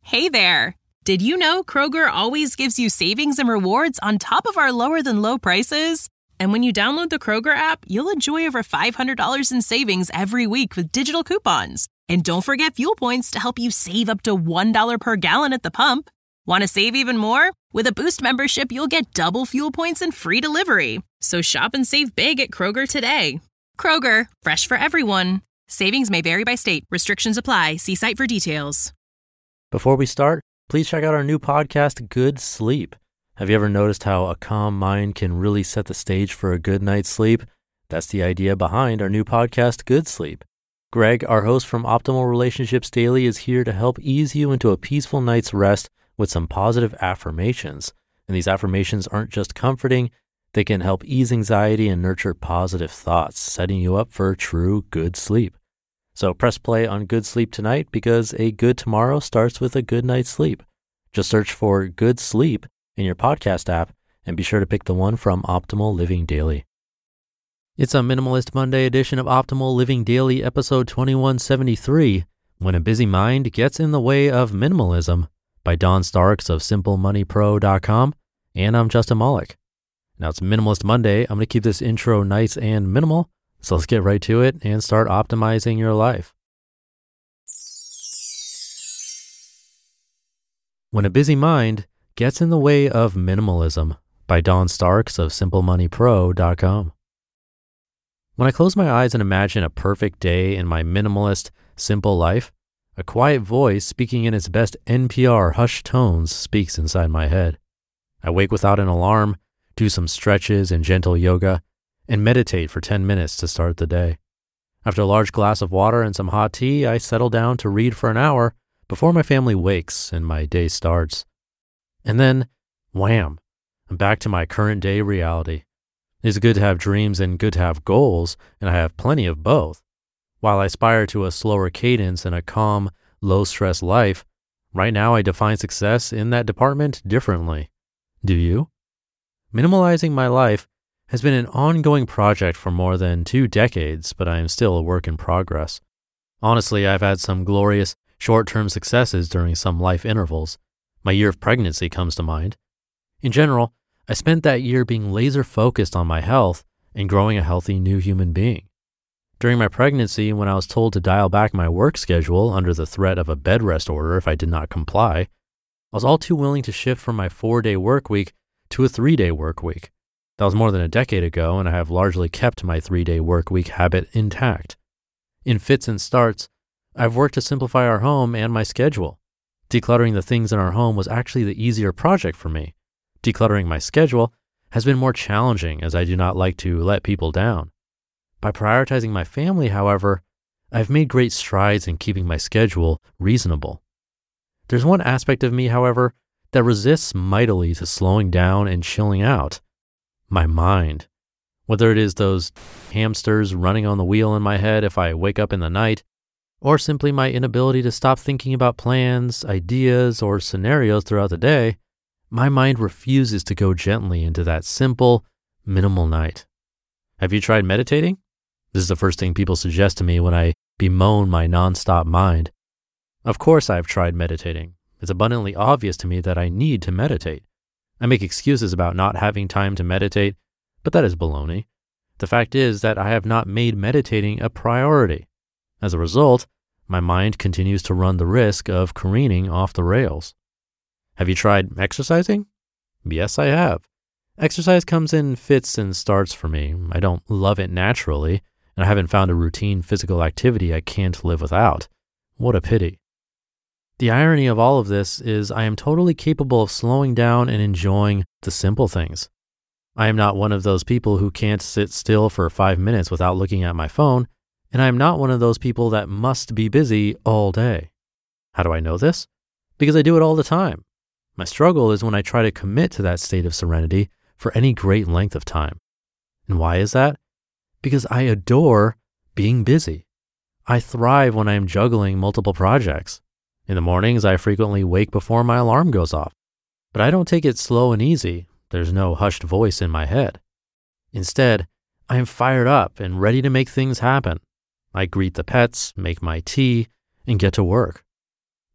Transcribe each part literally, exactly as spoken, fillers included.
Hey there! Did you know Kroger always gives you savings and rewards on top of our lower-than-low prices? And when you download the Kroger app, you'll enjoy over five hundred dollars in savings every week with digital coupons. And don't forget fuel points to help you save up to one dollar per gallon at the pump. Want to save even more? With a Boost membership, you'll get double fuel points and free delivery. So shop and save big at Kroger today. Kroger, fresh for everyone. Savings may vary by state. Restrictions apply. See site for details. Before we start, please check out our new podcast, Good Sleep. Have you ever noticed how a calm mind can really set the stage for a good night's sleep? That's the idea behind our new podcast, Good Sleep. Greg, our host from Optimal Relationships Daily, is here to help ease you into a peaceful night's rest with some positive affirmations. And these affirmations aren't just comforting, they can help ease anxiety and nurture positive thoughts, setting you up for true good sleep. So press play on Good Sleep tonight because a good tomorrow starts with a good night's sleep. Just search for Good Sleep in your podcast app and be sure to pick the one from Optimal Living Daily. It's a Minimalist Monday edition of Optimal Living Daily, episode twenty-one seventy-three, When a Busy Mind Gets in the Way of Minimalism, by Don Starks of Simple Money Pro dot com, and I'm Justin Malik. Now it's Minimalist Monday. I'm going to keep this intro nice and minimal, so let's get right to it and start optimizing your life. When a Busy Mind Gets in the Way of Minimalism, by Don Starks of Simple Money Pro dot com. When I close my eyes and imagine a perfect day in my minimalist, simple life, a quiet voice speaking in its best N P R hushed tones speaks inside my head. I wake without an alarm, do some stretches and gentle yoga, and meditate for ten minutes to start the day. After a large glass of water and some hot tea, I settle down to read for an hour before my family wakes and my day starts. And then, wham, I'm back to my current day reality. It's good to have dreams and good to have goals, and I have plenty of both. While I aspire to a slower cadence and a calm, low-stress life, right now I define success in that department differently. Do you? Minimalizing my life has been an ongoing project for more than two decades, but I am still a work in progress. Honestly, I've had some glorious short-term successes during some life intervals. My year of pregnancy comes to mind. In general, I spent that year being laser-focused on my health and growing a healthy new human being. During my pregnancy, when I was told to dial back my work schedule under the threat of a bed rest order if I did not comply, I was all too willing to shift from my four-day work week to a three-day work week. That was more than a decade ago, and I have largely kept my three-day work week habit intact. In fits and starts, I've worked to simplify our home and my schedule. Decluttering the things in our home was actually the easier project for me. Decluttering my schedule has been more challenging as I do not like to let people down. By prioritizing my family, however, I've made great strides in keeping my schedule reasonable. There's one aspect of me, however, that resists mightily to slowing down and chilling out. My mind. Whether it is those hamsters running on the wheel in my head if I wake up in the night, or simply my inability to stop thinking about plans, ideas, or scenarios throughout the day, my mind refuses to go gently into that simple, minimal night. Have you tried meditating? This is the first thing people suggest to me when I bemoan my nonstop mind. Of course I've tried meditating. It's abundantly obvious to me that I need to meditate. I make excuses about not having time to meditate, but that is baloney. The fact is that I have not made meditating a priority. As a result, my mind continues to run the risk of careening off the rails. Have you tried exercising? Yes, I have. Exercise comes in fits and starts for me. I don't love it naturally, and I haven't found a routine physical activity I can't live without. What a pity. The irony of all of this is I am totally capable of slowing down and enjoying the simple things. I am not one of those people who can't sit still for five minutes without looking at my phone, and I am not one of those people that must be busy all day. How do I know this? Because I do it all the time. My struggle is when I try to commit to that state of serenity for any great length of time. And why is that? Because I adore being busy. I thrive when I am juggling multiple projects. In the mornings, I frequently wake before my alarm goes off. But I don't take it slow and easy. There's no hushed voice in my head. Instead, I am fired up and ready to make things happen. I greet the pets, make my tea, and get to work.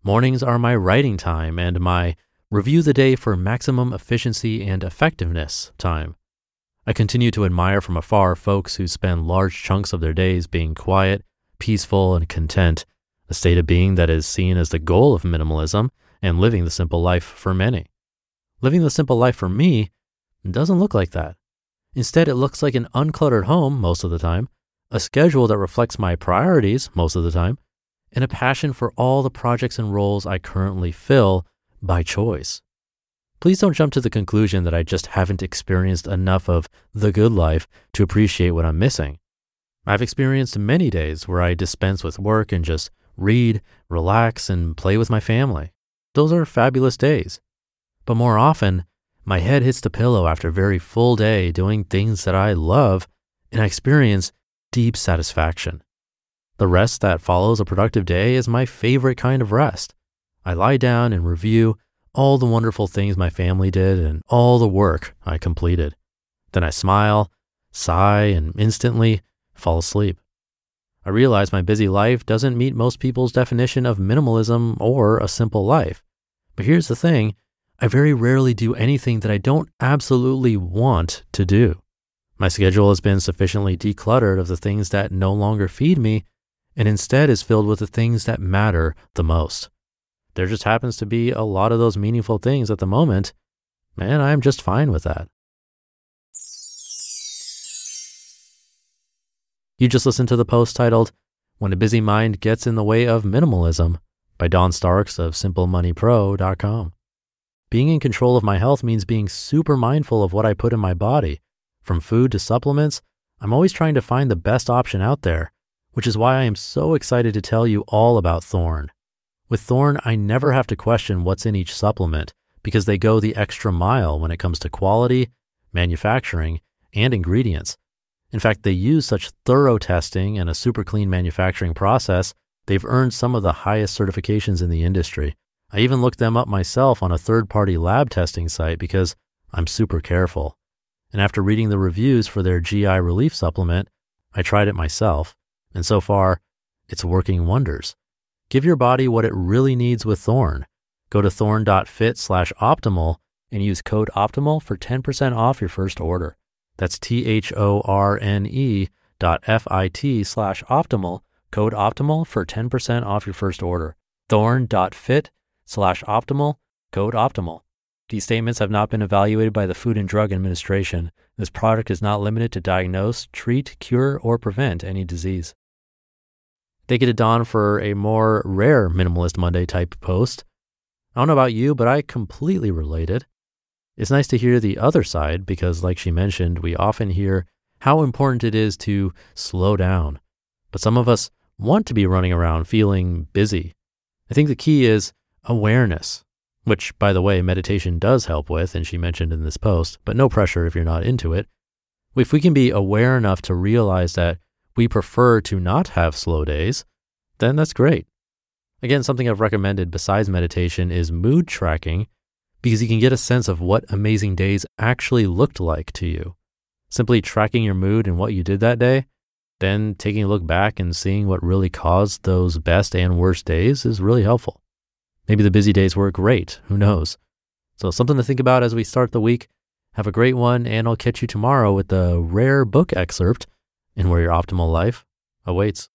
Mornings are my writing time and my review the day for maximum efficiency and effectiveness time. I continue to admire from afar folks who spend large chunks of their days being quiet, peaceful, and content, a state of being that is seen as the goal of minimalism and living the simple life for many. Living the simple life for me doesn't look like that. Instead, it looks like an uncluttered home most of the time, a schedule that reflects my priorities most of the time, and a passion for all the projects and roles I currently fill by choice. Please don't jump to the conclusion that I just haven't experienced enough of the good life to appreciate what I'm missing. I've experienced many days where I dispense with work and just read, relax, and play with my family. Those are fabulous days. But more often, my head hits the pillow after a very full day doing things that I love, and I experience deep satisfaction. The rest that follows a productive day is my favorite kind of rest. I lie down and review all the wonderful things my family did and all the work I completed. Then I smile, sigh, and instantly fall asleep. I realize my busy life doesn't meet most people's definition of minimalism or a simple life. But here's the thing, I very rarely do anything that I don't absolutely want to do. My schedule has been sufficiently decluttered of the things that no longer feed me and instead is filled with the things that matter the most. There just happens to be a lot of those meaningful things at the moment, and I'm just fine with that. You just listened to the post titled, When a Busy Mind Gets in the Way of Minimalism by Dawn Starks of Simple Money Pro dot com. Being in control of my health means being super mindful of what I put in my body. From food to supplements, I'm always trying to find the best option out there, which is why I am so excited to tell you all about Thorne. With Thorne, I never have to question what's in each supplement because they go the extra mile when it comes to quality, manufacturing, and ingredients. In fact, they use such thorough testing and a super clean manufacturing process, they've earned some of the highest certifications in the industry. I even looked them up myself on a third-party lab testing site because I'm super careful. And after reading the reviews for their G I relief supplement, I tried it myself. And so far, it's working wonders. Give your body what it really needs with Thorne. Go to thorne.fit slash optimal and use code OPTIMAL for ten percent off your first order. That's T-H-O-R-N-E dot F-I-T slash optimal, code OPTIMAL for ten percent off your first order. Thorne.fit slash optimal, code OPTIMAL. These statements have not been evaluated by the Food and Drug Administration. This product is not limited to diagnose, treat, cure, or prevent any disease. Thank you to Dawn for a more rare Minimalist Monday type post. I don't know about you, but I completely related. It's nice to hear the other side because, like she mentioned, we often hear how important it is to slow down. But some of us want to be running around feeling busy. I think the key is awareness, which, by the way, meditation does help with, and she mentioned in this post, but no pressure if you're not into it. If we can be aware enough to realize that we prefer to not have slow days, then that's great. Again, something I've recommended besides meditation is mood tracking because you can get a sense of what amazing days actually looked like to you. Simply tracking your mood and what you did that day, then taking a look back and seeing what really caused those best and worst days is really helpful. Maybe the busy days were great, who knows? So something to think about as we start the week. Have a great one, and I'll catch you tomorrow with the rare book excerpt in Where Your Optimal Life awaits.